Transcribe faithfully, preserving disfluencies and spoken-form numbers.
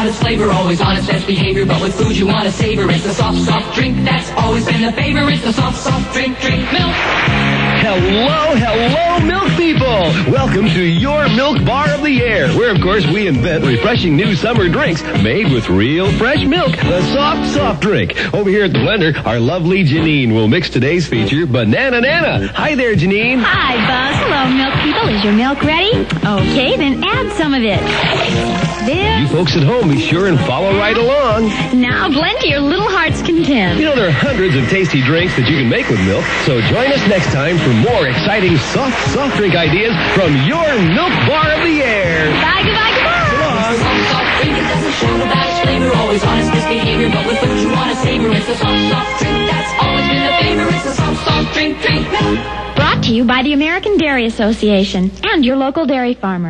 its flavor, always on its best behavior. But with food you want to savor, it's the soft, soft drink that's always been the favor. It's the soft, soft drink, drink milk. Hello, hello, milk people! Welcome to your Milk Bar of the Year, where, of course, we invent refreshing new summer drinks made with real fresh milk. The soft, soft drink. Over here at the blender, our lovely Janine will mix today's feature, Banana Nana. Hi there, Janine. Hi, Buzz. Hello, milk people. Is your milk ready? Okay, then add some of it. There. You folks at home, be sure and follow right along. Now blend to your little heart's content. You know, there are hundreds of tasty drinks that you can make with milk, so join us next time for more exciting soft, soft drink ideas from your Milk Bar of the Year. Bye, goodbye, goodbye. So long. Soft, soft drink, it doesn't shout about its flavor, always on its best behavior. But with food you want to savor, it's the soft, soft drink that's always been the favor. It's the soft, soft drink, drink milk. Brought to you by the American Dairy Association and your local dairy farmer.